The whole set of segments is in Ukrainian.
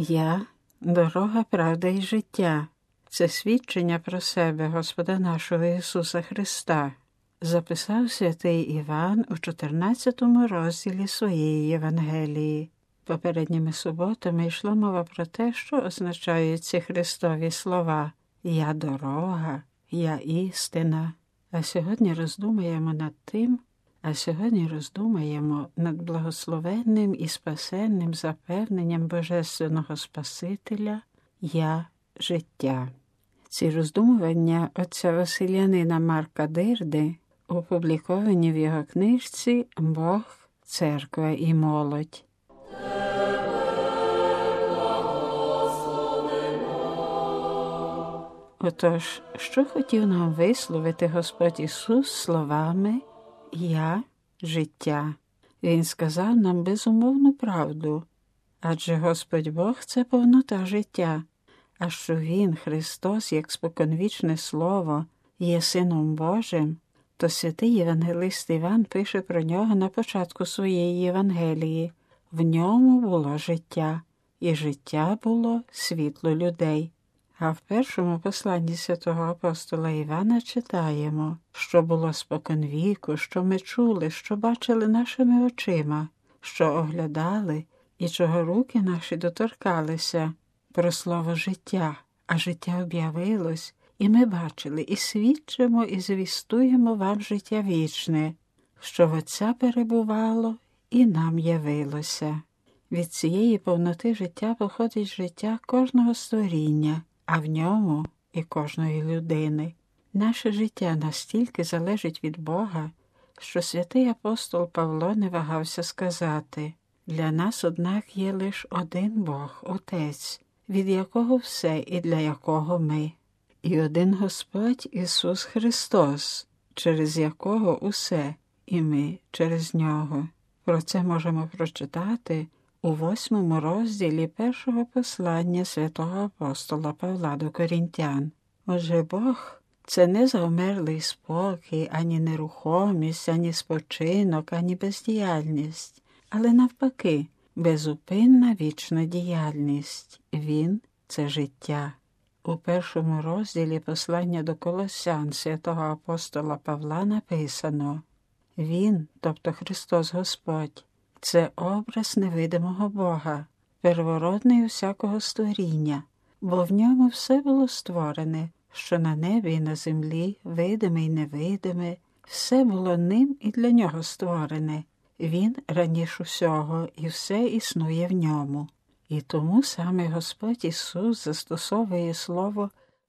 Я – дорога, правда і життя. Це свідчення про себе Господа нашого Ісуса Христа. Записав святий Іван у 14 розділі своєї Євангелії. Попередніми суботами йшла мова про те, що означають ці Христові слова «Я дорога», «Я істина». А сьогодні роздумаємо над благословенним і спасенним запевненням Божественного Спасителя «Я – життя». Ці роздумування отця Василянина Марка Дирди опубліковані в його книжці «Бог, церква і молодь». Отож, що хотів нам висловити Господь Ісус словами «Я – життя»? Він сказав нам безумовну правду, адже Господь Бог – це повнота життя, а що Він, Христос, як споконвічне Слово, є Сином Божим, то святий євангелист Іван пише про нього на початку своєї Євангелії. В ньому було життя, і життя було світло людей. А в першому посланні святого апостола Івана читаємо, що було споконвіку, що ми чули, що бачили нашими очима, що оглядали і чого руки наші доторкалися, про слово життя, а життя об'явилось, і ми бачили, і свідчимо, і звістуємо вам життя вічне, що в Отця перебувало і нам явилося. Від цієї повноти життя походить життя кожного створіння, а в ньому і кожної людини. Наше життя настільки залежить від Бога, що святий апостол Павло не вагався сказати: «Для нас, однак, є лише один Бог, Отець, від якого все і для якого ми, і один Господь Ісус Христос, через якого усе, і ми через Нього». Про це можемо прочитати у 8 розділі першого послання святого апостола Павла до Корінтян. Отже, Бог – це не завмерлий спокій, ані нерухомість, ані спочинок, ані бездіяльність, але навпаки, безупинна вічна діяльність. Він – це життя. У 1 розділі послання до Колосян святого апостола Павла написано: «Він, тобто Христос Господь, це образ невидимого Бога, первородний усякого створіння, бо в ньому все було створене, що на небі і на землі, видиме й невидиме, все було ним і для нього створене. Він раніше усього, і все існує в ньому». І тому саме Господь Ісус застосовує слово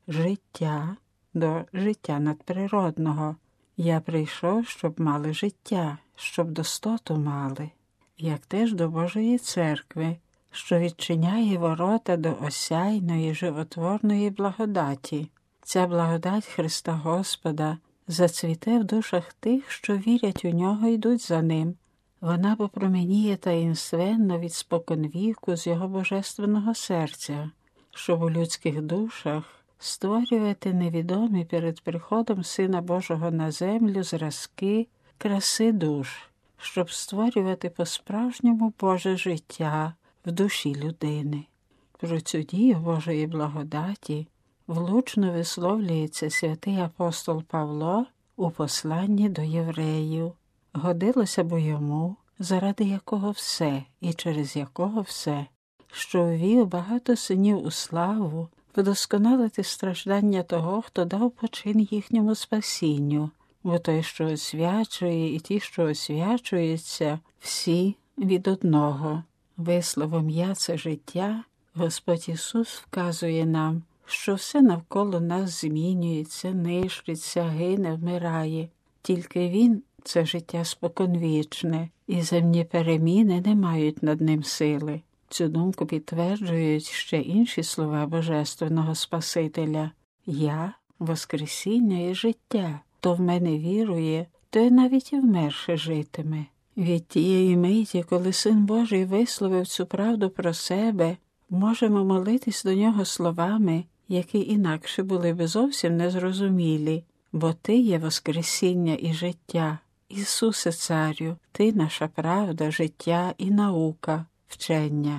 «життя» до життя надприродного. «Я прийшов, щоб мали життя, щоб достоту мали», як теж до Божої церкви, що відчиняє ворота до осяйної, животворної благодаті. Ця благодать Христа Господа зацвіте в душах тих, що вірять у Нього й йдуть за Ним. Вона попромініє таїнственно від споконвіку з Його божественного серця, щоб у людських душах створювати невідомі перед приходом Сина Божого на землю зразки краси душ, щоб створювати по-справжньому Боже життя в душі людини. Про цю дію Божої благодаті влучно висловлюється святий апостол Павло у посланні до євреїв. Годилося б йому, заради якого все і через якого все, що ввів багато синів у славу, вдосконалити страждання того, хто дав почин їхньому спасінню, бо той, що освячує, і ті, що освячуються, всі від одного. Висловом «Я – це життя» Господь Ісус вказує нам, що все навколо нас змінюється, нищиться, гине, вмирає. Тільки Він – це життя споконвічне, і земні переміни не мають над ним сили. Цю думку підтверджують ще інші слова Божественного Спасителя: «Я – воскресіння і життя, хто в мене вірує, той навіть і вмерше житиме». Від тієї миті, коли Син Божий висловив цю правду про себе, можемо молитись до Нього словами, які інакше були б зовсім незрозумілі: «Бо Ти є воскресіння і життя, Ісусе Царю, Ти наша правда, життя і наука, вчення».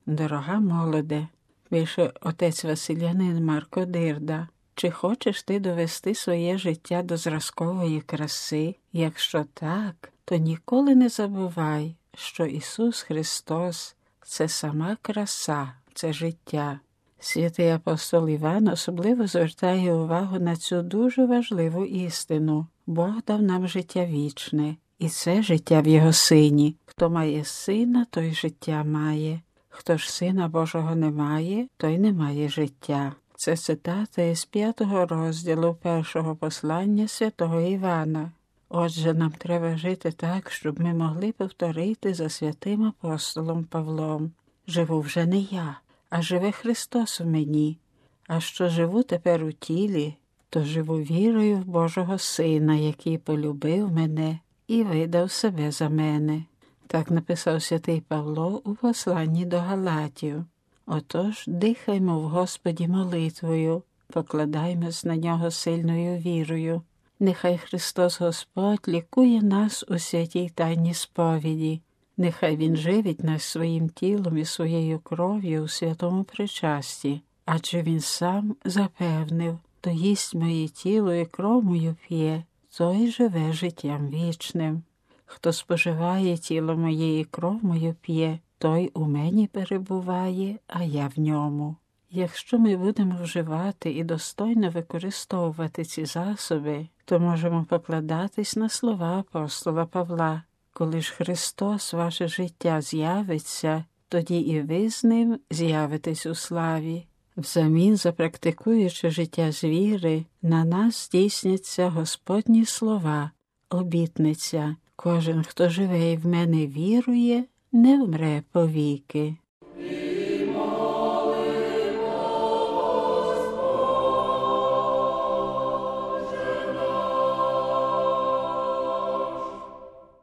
Дорога молоде, пише отець Василянин Марко Дирда, чи хочеш ти довести своє життя до зразкової краси? Якщо так, то ніколи не забувай, що Ісус Христос – це сама краса, це життя. Святий апостол Іван особливо звертає увагу на цю дуже важливу істину. Бог дав нам життя вічне, і це життя в Його Сині. Хто має Сина, той життя має. Хто ж Сина Божого не має, той не має життя. Це цитата із 5 розділу 1 послання святого Івана. Отже, нам треба жити так, щоб ми могли повторити за святим апостолом Павлом. Живу вже не я, а живе Христос у мені. А що живу тепер у тілі, то живу вірою в Божого Сина, який полюбив мене і видав себе за мене. Так написав святий Павло у посланні до Галатів. Отож, дихаймо в Господі молитвою, покладаймось на Нього сильною вірою. Нехай Христос Господь лікує нас у святій тайні сповіді. Нехай Він живить нас своїм тілом і своєю кров'ю у святому причасті, адже Він сам запевнив, хто їсть моє тіло і кров мою п'є, той живе життям вічним. Хто споживає тіло моє і кров мою п'є, той у мені перебуває, а я в ньому. Якщо ми будемо вживати і достойно використовувати ці засоби, то можемо покладатись на слова апостола Павла. Коли ж Христос, ваше життя, з'явиться, тоді і ви з Ним з'явитесь у славі. Взамін, запрактикуючи життя з віри, на нас здійсняться Господні слова, обітниця. Кожен, хто живе і в мене вірує, не вмре повіки.